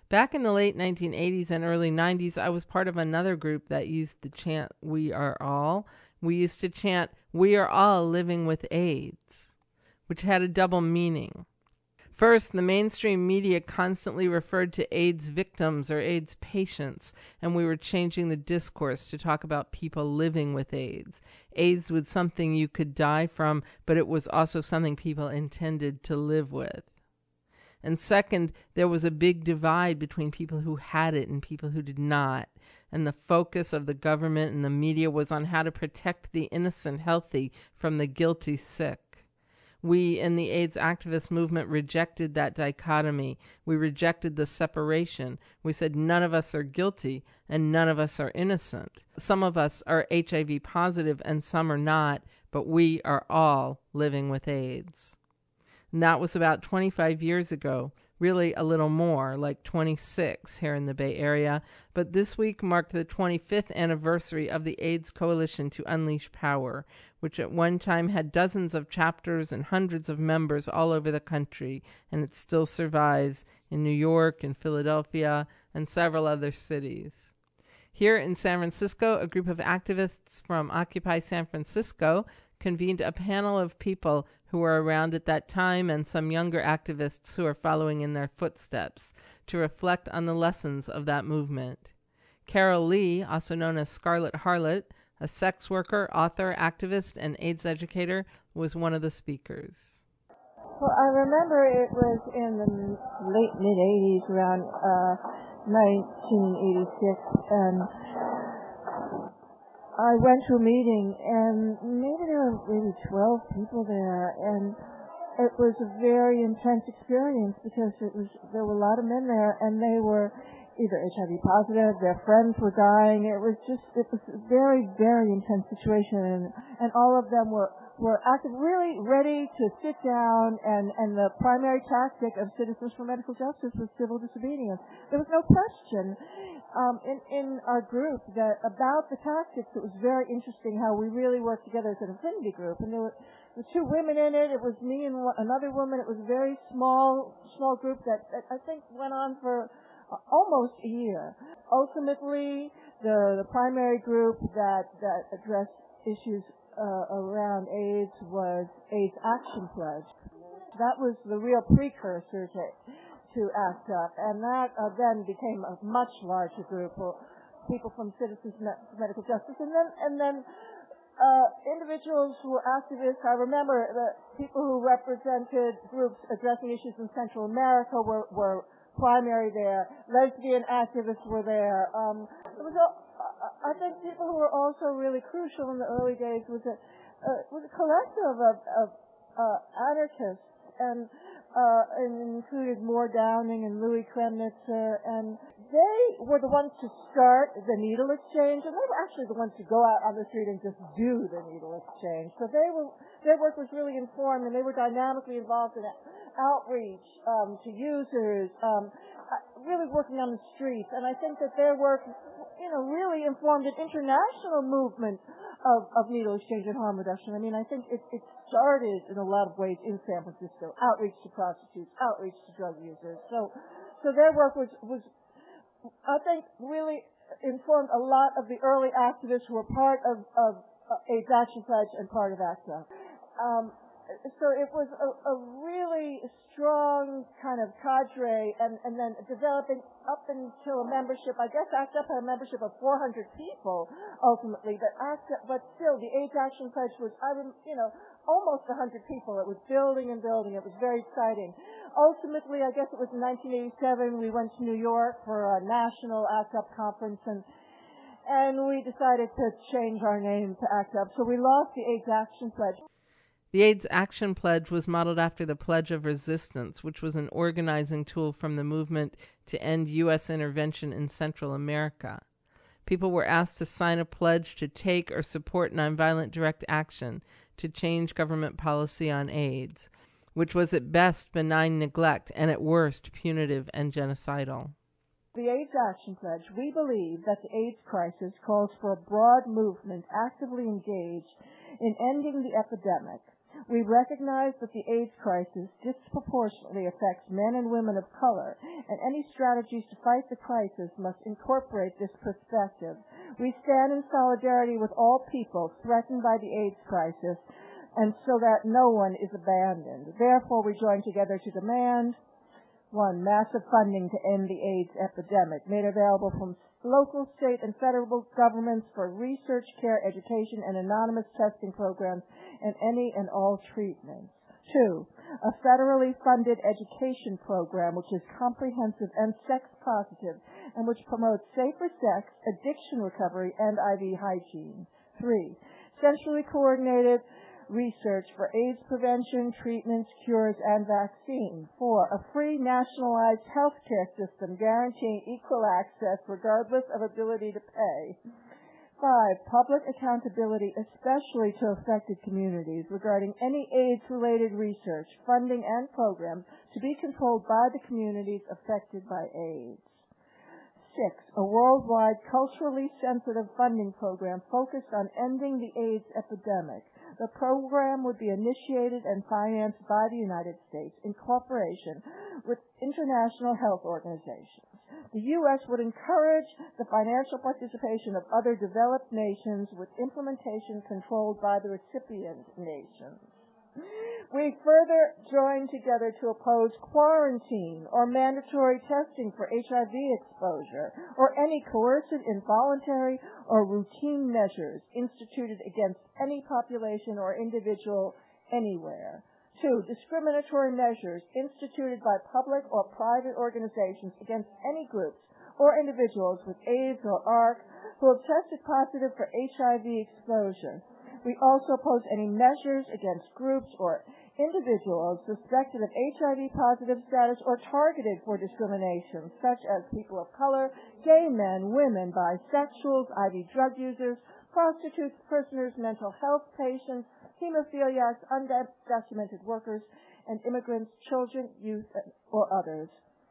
Back in the late 1980s and early 90s, I was part of another group that used the chant, "We are all." We used to chant, "We are all living with AIDS," which had a double meaning. First, the mainstream media constantly referred to AIDS victims or AIDS patients, and we were changing the discourse to talk about people living with AIDS. AIDS was something you could die from, but it was also something people intended to live with. And second, there was a big divide between people who had it and people who did not. And the focus of the government and the media was on how to protect the innocent healthy from the guilty sick. We in the AIDS activist movement rejected that dichotomy. We rejected the separation. We said none of us are guilty and none of us are innocent. Some of us are HIV positive and some are not, but we are all living with AIDS. And that was about 25 years ago, really a little more, like 26 here in the Bay Area. But this week marked the 25th anniversary of the AIDS Coalition to Unleash Power, which at one time had dozens of chapters and hundreds of members all over the country, and it still survives in New York and Philadelphia and several other cities. Here in San Francisco, a group of activists from Occupy San Francisco convened a panel of people who were around at that time and some younger activists who are following in their footsteps to reflect on the lessons of that movement. Carol Lee, also known as Scarlet Harlot, a sex worker, author, activist, and AIDS educator, was one of the speakers. Well, I remember it was in the late mid-'80s, around 1986, and I went to a meeting, and maybe there were maybe 12 people there, and it was a very intense experience because there were a lot of men there, and they were either HIV positive, their friends were dying. It was a very, very intense situation, and all of them were active, really ready to sit down, and the primary tactic of Citizens for Medical Justice was civil disobedience. There was no question in our group that about the tactics. It was very interesting how we really worked together as an affinity group, and there were two women in it. It was me and another woman. It was a very small group that I think went on for almost a year. Ultimately, the primary group that addressed issues around AIDS was AIDS Action Pledge. That was the real precursor to ACT UP, and that then became a much larger group of people from Citizens for Medical Justice, and then individuals who were activists. I remember the people who represented groups addressing issues in Central America were primary there. Lesbian activists were there. I think people who were also really crucial in the early days was a collective of anarchists, and included Moore Downing and Louis Kremnitzer, and they were the ones to start the needle exchange, and they were actually the ones to go out on the street and just do the needle exchange. So their work was really informed, and they were dynamically involved in outreach to users, really working on the streets. And I think that their work, really informed an international movement of needle exchange and harm reduction. I mean, I think it started in a lot of ways in San Francisco, outreach to prostitutes, outreach to drug users. So their work was I think, really informed a lot of the early activists who were part of AIDS Action Pledge and part of ACT UP. So it was a really strong kind of cadre, and then developing up until a membership. I guess ACT UP had a membership of 400 people ultimately, but still the AIDS Action Pledge was, almost 100 people. It was building and building. It was very exciting. Ultimately, I guess it was in 1987, we went to New York for a national ACT UP conference, and we decided to change our name to ACT UP. So we lost the AIDS Action Pledge. The AIDS Action Pledge was modeled after the Pledge of Resistance, which was an organizing tool from the movement to end U.S. intervention in Central America. People were asked to sign a pledge to take or support nonviolent direct action to change government policy on AIDS, which was at best benign neglect and at worst punitive and genocidal. The AIDS Action Pledge, we believe that the AIDS crisis calls for a broad movement actively engaged in ending the epidemic, We recognize that the AIDS crisis disproportionately affects men and women of color, and any strategies to fight the crisis must incorporate this perspective. We stand in solidarity with all people threatened by the AIDS crisis, and so that no one is abandoned. Therefore, we join together to demand, 1, massive funding to end the AIDS epidemic, made available from local, state, and federal governments for research, care, education, and anonymous testing programs and any and all treatments. 2, a federally funded education program which is comprehensive and sex-positive and which promotes safer sex, addiction recovery, and IV hygiene. 3, centrally coordinated research for AIDS prevention, treatments, cures, and vaccines. 4, a free nationalized health care system guaranteeing equal access regardless of ability to pay. 5, public accountability, especially to affected communities, regarding any AIDS-related research, funding, and programs to be controlled by the communities affected by AIDS. 6, a worldwide culturally sensitive funding program focused on ending the AIDS epidemic. The program would be initiated and financed by the United States in cooperation with international health organizations. The U.S. would encourage the financial participation of other developed nations with implementation controlled by the recipient nations. We further join together to oppose quarantine or mandatory testing for HIV exposure or any coercive, involuntary, or routine measures instituted against any population or individual anywhere. 2, discriminatory measures instituted by public or private organizations against any groups or individuals with AIDS or ARC who have tested positive for HIV exposure. We also oppose any measures against groups or individuals suspected of HIV-positive status or targeted for discrimination, such as people of color, gay men, women, bisexuals, IV drug users, prostitutes, prisoners, mental health patients, hemophiliacs, undocumented workers, and immigrants, children, youth, or others.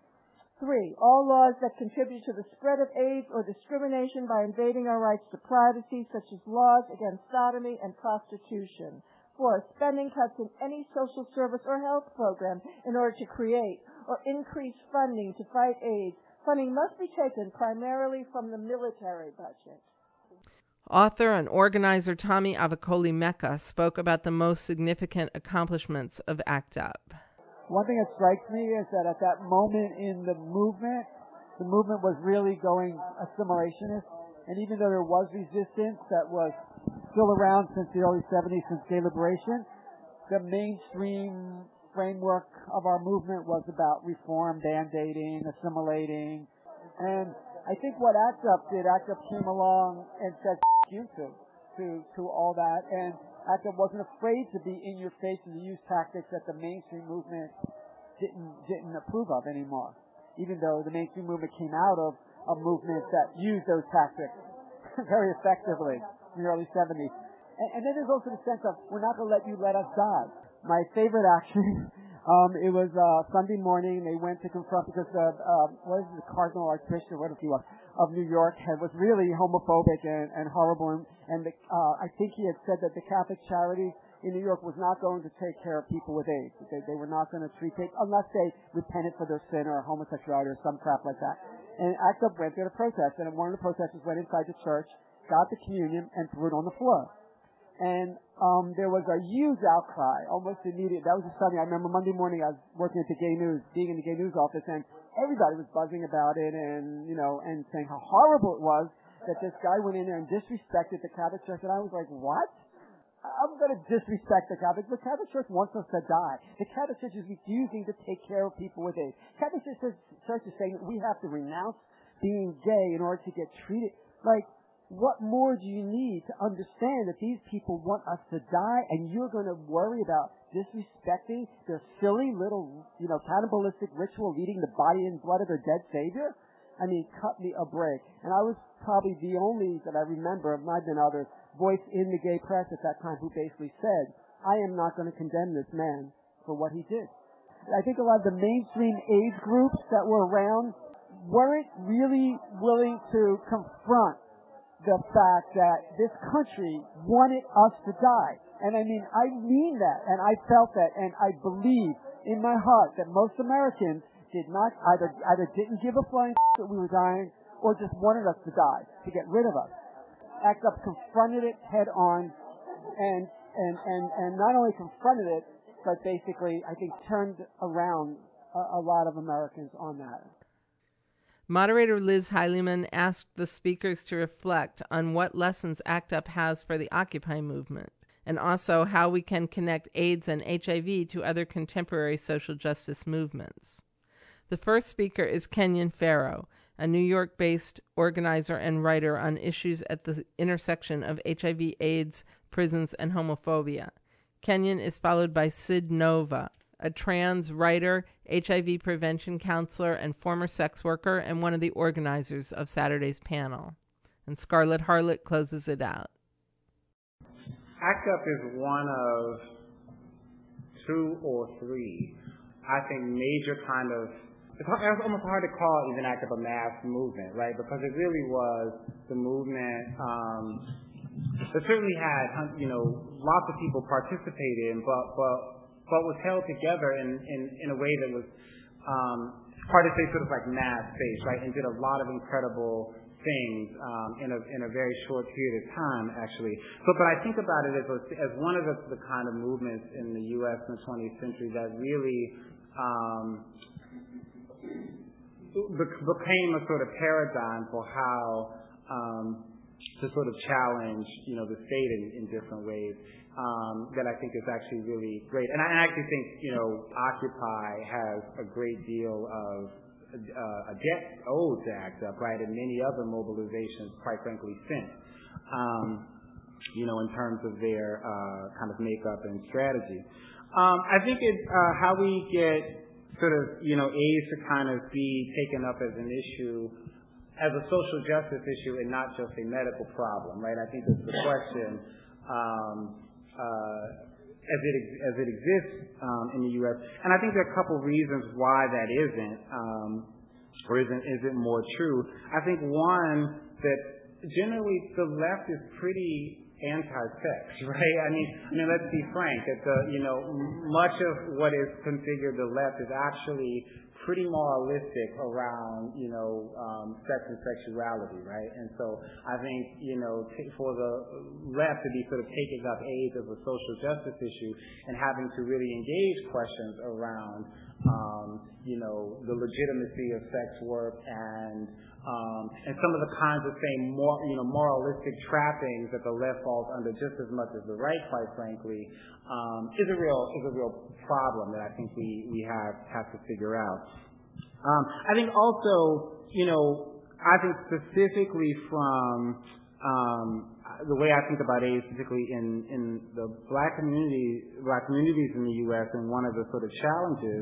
3, all laws that contribute to the spread of AIDS or discrimination by invading our rights to privacy, such as laws against sodomy and prostitution. 4, spending cuts in any social service or health program in order to create or increase funding to fight AIDS. Funding must be taken primarily from the military budget. Author and organizer Tommy Avicoli-Mecca spoke about the most significant accomplishments of ACT UP. One thing that strikes me is that at that moment in the movement was really going assimilationist. And even though there was resistance that was still around since the early 70s, since gay liberation, the mainstream framework of our movement was about reform, band-aiding, assimilating. And I think what ACT UP did, ACT UP came along and said you to all that. And ACT UP wasn't afraid to be in your face and to use tactics that the mainstream movement didn't approve of anymore, even though the mainstream movement came out of a movement that used those tactics very effectively in the early 70s. And then there's also the sense of, we're not going to let you let us die. My favorite action, it was Sunday morning. They went to confront, because the Cardinal Archbishop, of New York was really homophobic and horrible. And I think he had said that the Catholic Charities in New York was not going to take care of people with AIDS. They were not going to treat it unless they repented for their sin or homosexuality or some crap like that. And ACT UP went there to protest, and one of the protesters went inside the church, got the communion, and threw it on the floor. And there was a huge outcry, almost immediate. That was a Sunday. I remember Monday morning I was working at the Gay News, being in the Gay News office, and everybody was buzzing about it and saying how horrible it was that this guy went in there and disrespected the Catholic Church. And I was like, what? I'm going to disrespect the Catholic. The Catholic Church wants us to die. The Catholic Church is refusing to take care of people with AIDS. The Catholic Church is saying that we have to renounce being gay in order to get treated. Like, what more do you need to understand that these people want us to die, and you're going to worry about disrespecting their silly little, cannibalistic ritual of eating the body and blood of their dead Savior? I mean, cut me a break. And I was probably the only that I remember, it might have been others, voice in the gay press at that time who basically said, I am not going to condemn this man for what he did. I think a lot of the mainstream AIDS groups that were around weren't really willing to confront the fact that this country wanted us to die. And I mean that, and I felt that, and I believe in my heart that most Americans did not, either didn't give a flying that we were dying, or just wanted us to die, to get rid of us. ACT UP confronted it head on, and not only confronted it, but basically, I think, turned around a lot of Americans on that. Moderator Liz Heileman asked the speakers to reflect on what lessons ACT UP has for the Occupy movement, and also how we can connect AIDS and HIV to other contemporary social justice movements. The first speaker is Kenyon Farrow, a New York-based organizer and writer on issues at the intersection of HIV, AIDS, prisons, and homophobia. Kenyon is followed by Sid Nova, a trans writer, HIV prevention counselor, and former sex worker, and one of the organizers of Saturday's panel. And Scarlett Harlett closes it out. ACT UP is one of two or three, I think, major kind of, it's almost hard to call even ACT UP a mass movement, right? Because it really was the movement that certainly had, lots of people participated in, but was held together in a way that was hard to say, sort of like mass-based, right? And did a lot of incredible things in a very short period of time, actually. But I think about it as one of the kind of movements in the U.S. in the 20th century that really became a sort of paradigm for how to sort of challenge, the state in different ways. That I think is actually really great. And I actually think, Occupy has a great deal of a debt owed to ACT UP, right, and many other mobilizations, quite frankly, since, in terms of their kind of makeup and strategy. I think it's how we get sort of, AIDS to kind of be taken up as an issue, as a social justice issue and not just a medical problem, right? I think that's the question. As it exists in the U.S. And I think there are a couple reasons why that isn't more true. I think one, that generally the left is pretty anti-sex, right? I mean, let's be frank, that much of what is configured the left is actually pretty moralistic around, sex and sexuality, right? And so I think, for the left to be sort of taking up AIDS as a social justice issue and having to really engage questions around, the legitimacy of sex work and some of the kinds of same moralistic trappings that the left falls under just as much as the right, quite frankly, is a real problem that I think we have to figure out. I think also, I think specifically from the way I think about AIDS, particularly in the black communities in the U.S., and one of the sort of challenges,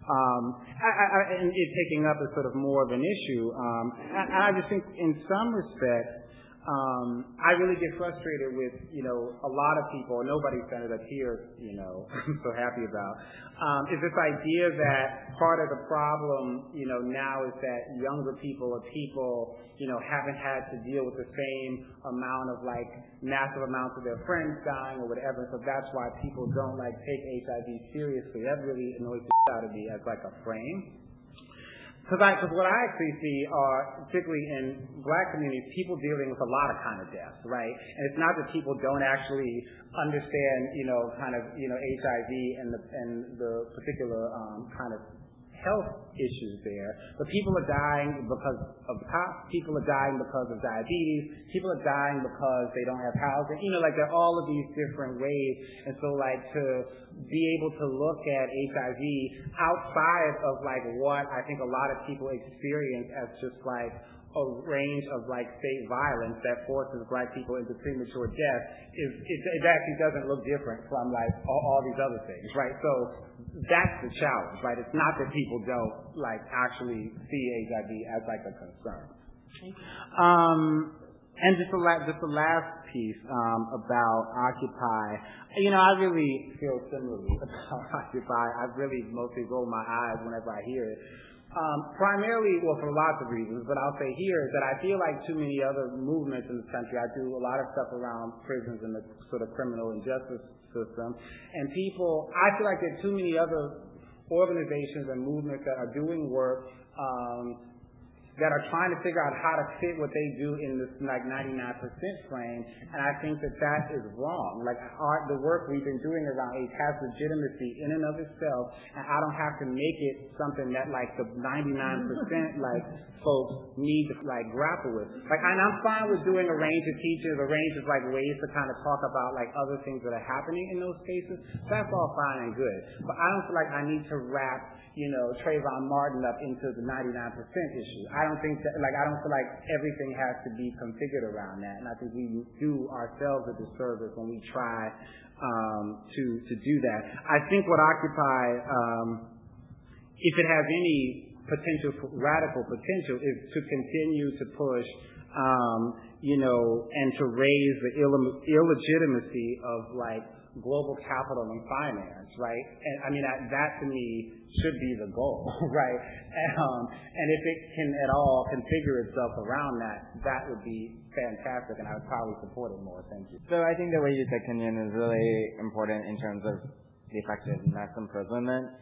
and it taking up as sort of more of an issue, and I just think in some respects, I really get frustrated with, a lot of people, nobody's done it up here, I'm so happy about, is this idea that part of the problem, now is that younger people or people, haven't had to deal with the same amount of massive amounts of their friends dying or whatever, so that's why people don't take HIV seriously. That really annoys the shit out of me as a frame. Because what I actually see are, particularly in black communities, people dealing with a lot of kind of deaths, right? And it's not that people don't actually understand, HIV and the particular kind of health issues there, but people are dying because of the cops, people are dying because of diabetes, people are dying because they don't have housing, there are all of these different ways. And so to be able to look at HIV outside of what I think a lot of people experience as just a range of state violence that forces black people into premature death, it actually doesn't look different from all these other things, right? So that's the challenge, right? It's not that people don't actually see HIV as a concern. And just the last piece about Occupy. I really feel similarly about Occupy. I really mostly roll my eyes whenever I hear it. Primarily, well, for lots of reasons, but I'll say here is that I feel like too many other movements in this country. I do a lot of stuff around prisons and the sort of criminal injustice system, and I feel like there are too many other organizations and movements that are doing work that are trying to figure out how to fit what they do in this like 99% frame, and I think that is wrong. Like the work we've been doing around AIDS has legitimacy in and of itself, and I don't have to make it something that like the 99% like folks need to like grapple with. Like, and I'm fine with doing a range of teachers, a range of like ways to kind of talk about like other things that are happening in those spaces. That's all fine and good, but I don't feel like I need to wrap Trayvon Martin up into the 99% issue. I don't feel like everything has to be configured around that, and I think we do ourselves a disservice when we try to do that. I think what Occupy, if it has any radical potential, is to continue to push, and to raise the illegitimacy of like global capital and finance, right? And I mean, that to me should be the goal, right? And if it can at all configure itself around that would be fantastic, and I would probably support it more. Thank you. So I think the way you said Kenyon is really important in terms of the effective mass imprisonment.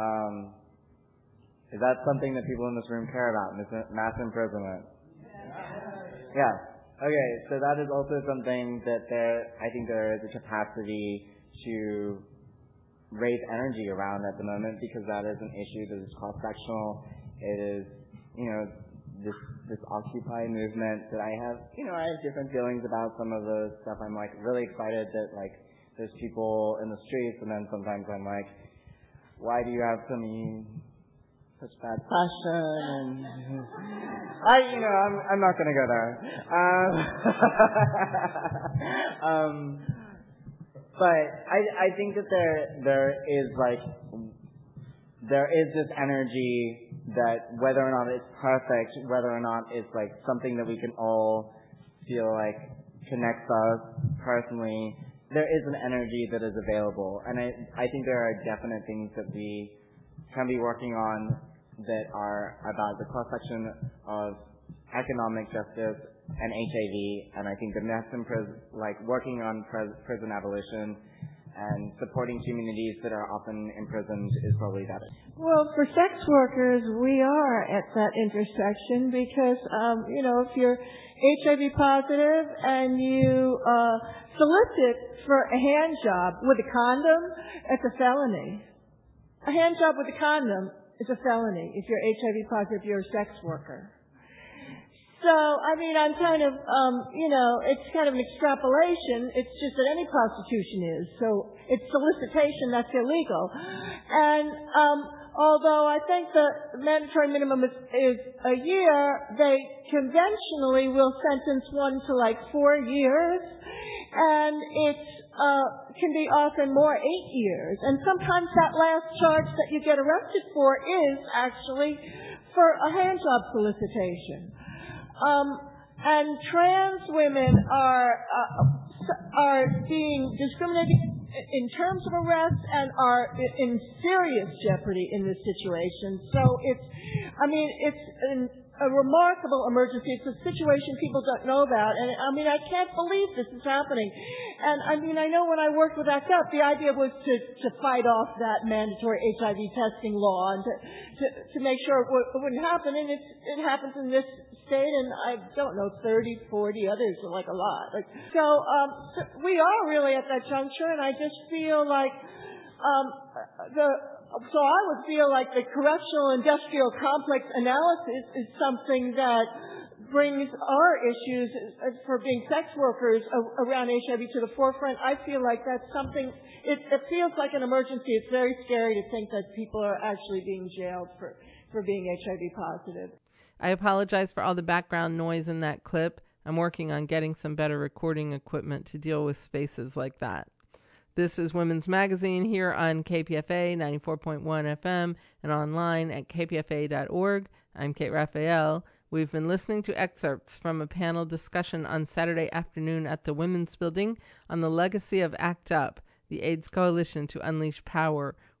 Is that something that people in this room care about, mass imprisonment? Yeah. Okay, so that is also something that I think there is a capacity to raise energy around at the moment, because that is an issue that is cross-sectional. It is, this Occupy movement that I have different feelings about some of the stuff. I'm like really excited that like there's people in the streets, and then sometimes I'm like, why do you have such bad fashion? And I'm not going to go there. But I think that there is this energy that whether or not it's perfect, whether or not it's like something that we can all feel like connects us personally, there is an energy that is available. And I think there are definite things that we can be working on that are about the cross-section of economic justice and HIV, and I think the working on prison abolition and supporting communities that are often imprisoned is probably better. Well, for sex workers, we are at that intersection because, if you're HIV positive and you solicit for a hand job with a condom, it's a felony. A hand job with a condom is a felony if you're HIV positive, you're a sex worker. So, I'm kind of, it's kind of an extrapolation. It's just that any prostitution is. So it's solicitation, that's illegal. And although I think the mandatory minimum is a year, they conventionally will sentence one to like 4 years. And it's can be often more 8 years. And sometimes that last charge that you get arrested for is actually for a hand job solicitation. And trans women are being discriminated in terms of arrest and are in serious jeopardy in this situation. So it's a remarkable emergency. It's a situation people don't know about. And I can't believe this is happening. And I know when I worked with ACT UP, the idea was to fight off that mandatory HIV testing law and to make sure it wouldn't happen. And it happens in this state, and I don't know, 30, 40 others are like a lot. So we are really at that juncture, and I just feel like so I would feel like the correctional industrial complex analysis is something that brings our issues for being sex workers around HIV to the forefront. I feel like that's something, it feels like an emergency. It's very scary to think that people are actually being jailed for being HIV positive. I apologize for all the background noise in that clip. I'm working on getting some better recording equipment to deal with spaces like that. This is Women's Magazine here on KPFA 94.1 FM and online at kpfa.org. I'm Kate Raphael. We've been listening to excerpts from a panel discussion on Saturday afternoon at the Women's Building on the legacy of ACT UP, the AIDS Coalition to Unleash Power,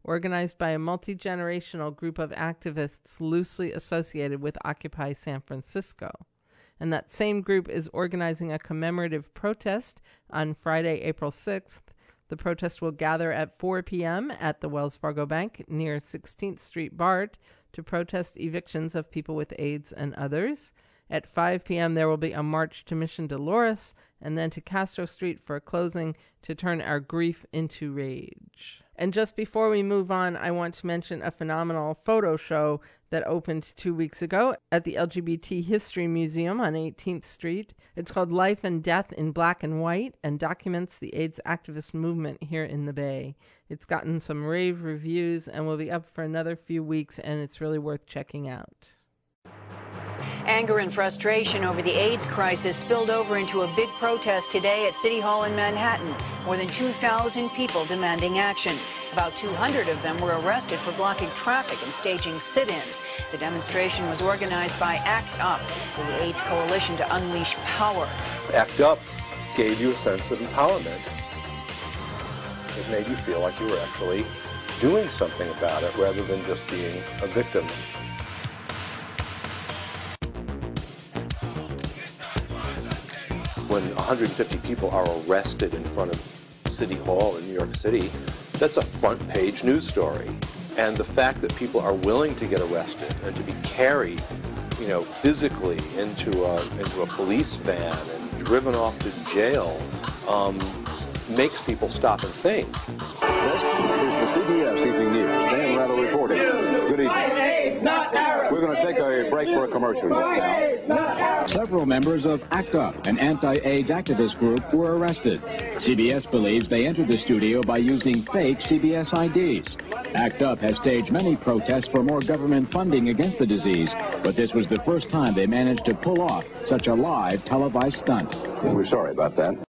organized by a multi-generational group of activists loosely associated with Occupy San Francisco. And that same group is organizing a commemorative protest on Friday, April 6th. The protest will gather at 4 p.m. at the Wells Fargo Bank near 16th Street BART to protest evictions of people with AIDS and others. At 5 p.m. there will be a march to Mission Dolores and then to Castro Street for a closing to turn our grief into rage. And just before we move on, I want to mention a phenomenal photo show that opened 2 weeks ago at the LGBT History Museum on 18th Street. It's called Life and Death in Black and White and documents the AIDS activist movement here in the Bay. It's gotten some rave reviews and will be up for another few weeks, and it's really worth checking out. Anger and frustration over the AIDS crisis spilled over into a big protest today at City Hall in Manhattan. More than 2,000 people demanding action. About 200 of them were arrested for blocking traffic and staging sit-ins. The demonstration was organized by ACT UP, the AIDS coalition to unleash power. ACT UP gave you a sense of empowerment. It made you feel like you were actually doing something about it rather than just being a victim. When 150 people are arrested in front of City Hall in New York City, that's a front-page news story. And the fact that people are willing to get arrested and to be carried, physically into a police van and driven off to jail makes people stop and think. This is the CBS Evening News. Dan Rather reporting. Good evening. We're going to take a break for a commercial just now. Several members of ACT UP, an anti-AIDS activist group, were arrested. CBS believes they entered the studio by using fake CBS IDs. ACT UP has staged many protests for more government funding against the disease, but this was the first time they managed to pull off such a live televised stunt. We're sorry about that.